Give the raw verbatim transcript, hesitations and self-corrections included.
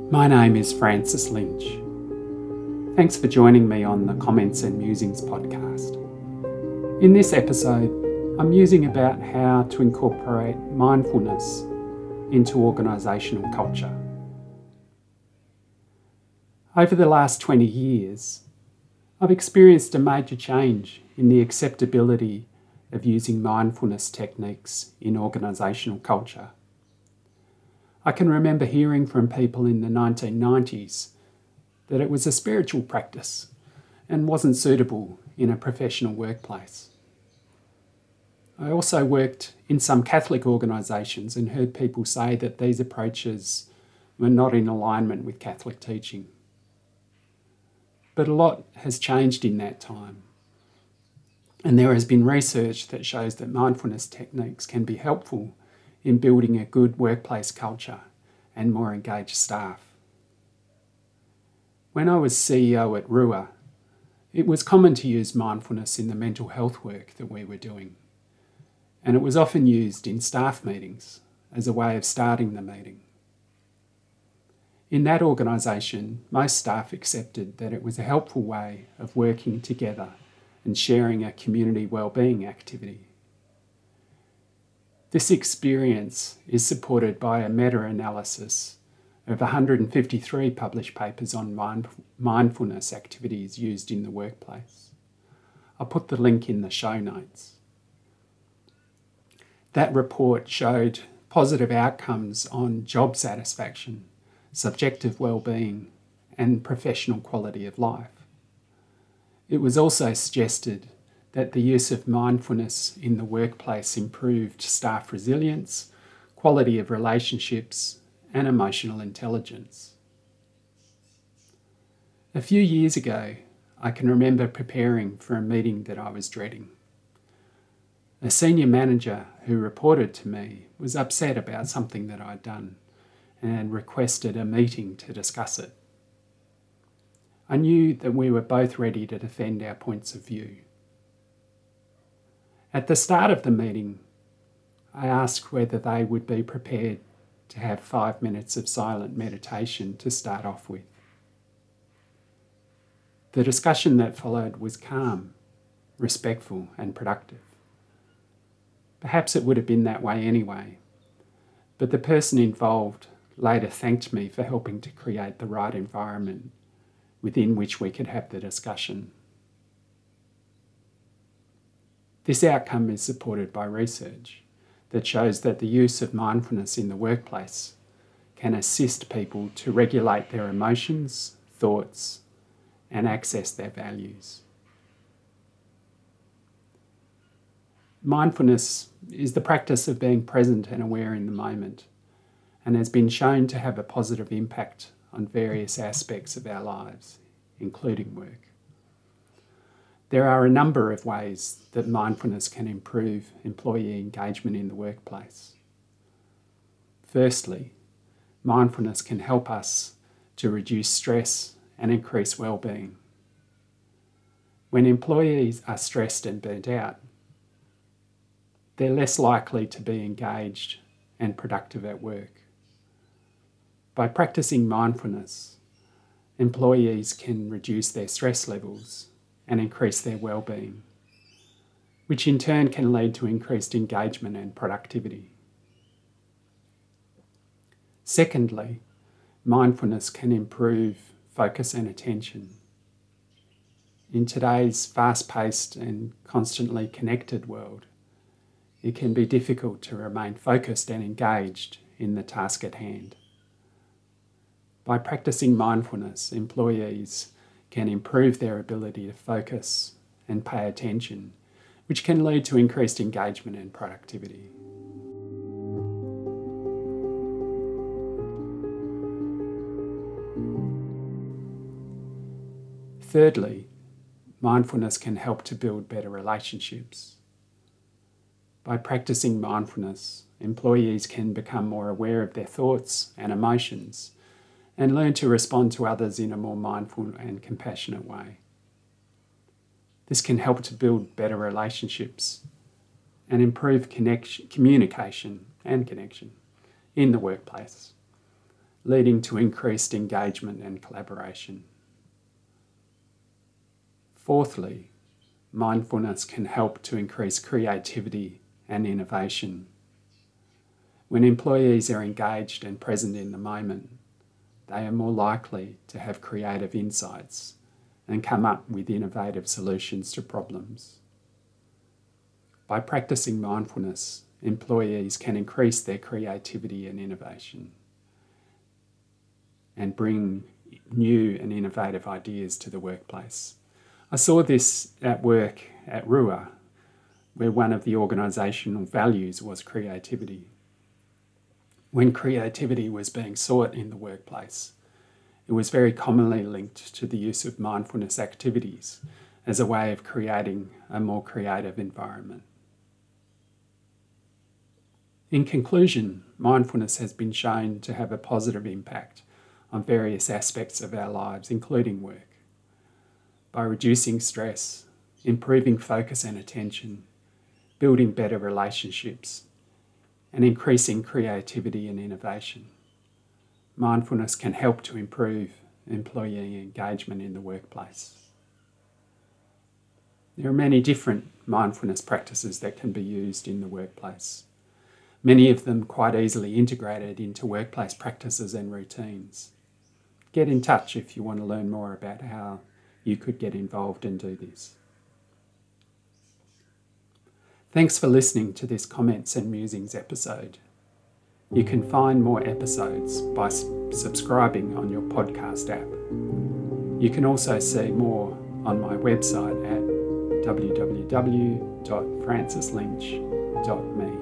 My name is Francis Lynch. Thanks for joining me on the Comments and Musings podcast. In this episode, I'm musing about how to incorporate mindfulness into organisational culture. Over the last twenty years, I've experienced a major change in the acceptability of using mindfulness techniques in organisational culture. I can remember hearing from people in the nineteen nineties that it was a spiritual practice and wasn't suitable in a professional workplace. I also worked in some Catholic organisations and heard people say that these approaches were not in alignment with Catholic teaching. But a lot has changed in that time, and there has been research that shows that mindfulness techniques can be helpful in building a good workplace culture and more engaged staff. When I was C E O at R U A, it was common to use mindfulness in the mental health work that we were doing, and it was often used in staff meetings as a way of starting the meeting. In that organisation, most staff accepted that it was a helpful way of working together and sharing a community wellbeing activity. This experience is supported by a meta-analysis of one hundred fifty-three published papers on mind- mindfulness activities used in the workplace. I'll put the link in the show notes. That report showed positive outcomes on job satisfaction, subjective well-being, and professional quality of life. It was also suggested that the use of mindfulness in the workplace improved staff resilience, quality of relationships, and emotional intelligence. A few years ago, I can remember preparing for a meeting that I was dreading. A senior manager who reported to me was upset about something that I'd done and requested a meeting to discuss it. I knew that we were both ready to defend our points of view. At the start of the meeting, I asked whether they would be prepared to have five minutes of silent meditation to start off with. The discussion that followed was calm, respectful, and productive. Perhaps it would have been that way anyway, but the person involved later thanked me for helping to create the right environment within which we could have the discussion. This outcome is supported by research that shows that the use of mindfulness in the workplace can assist people to regulate their emotions, thoughts, and access their values. Mindfulness is the practice of being present and aware in the moment, and has been shown to have a positive impact on various aspects of our lives, including work. There are a number of ways that mindfulness can improve employee engagement in the workplace. Firstly, mindfulness can help us to reduce stress and increase well-being. When employees are stressed and burnt out, they're less likely to be engaged and productive at work. By practicing mindfulness, employees can reduce their stress levels and increase their well-being, which in turn can lead to increased engagement and productivity. Secondly, mindfulness can improve focus and attention. In today's fast-paced and constantly connected world, it can be difficult to remain focused and engaged in the task at hand. By practicing mindfulness, employees can improve their ability to focus and pay attention, which can lead to increased engagement and productivity. Thirdly, mindfulness can help to build better relationships. By practicing mindfulness, employees can become more aware of their thoughts and emotions and learn to respond to others in a more mindful and compassionate way. This can help to build better relationships and improve connection, communication and connection in the workplace, leading to increased engagement and collaboration. Fourthly, mindfulness can help to increase creativity and innovation. When employees are engaged and present in the moment, they are more likely to have creative insights and come up with innovative solutions to problems. By practicing mindfulness, employees can increase their creativity and innovation and bring new and innovative ideas to the workplace. I saw this at work at R U A, where one of the organisational values was creativity. When creativity was being sought in the workplace, it was very commonly linked to the use of mindfulness activities as a way of creating a more creative environment. In conclusion, mindfulness has been shown to have a positive impact on various aspects of our lives, including work. By reducing stress, improving focus and attention, building better relationships, and increasing creativity and innovation, mindfulness can help to improve employee engagement in the workplace. There are many different mindfulness practices that can be used in the workplace, many of them quite easily integrated into workplace practices and routines. Get in touch if you want to learn more about how you could get involved and do this. Thanks for listening to this Comments and Musings episode. You can find more episodes by subscribing on your podcast app. You can also see more on my website at w w w dot francis lynch dot me.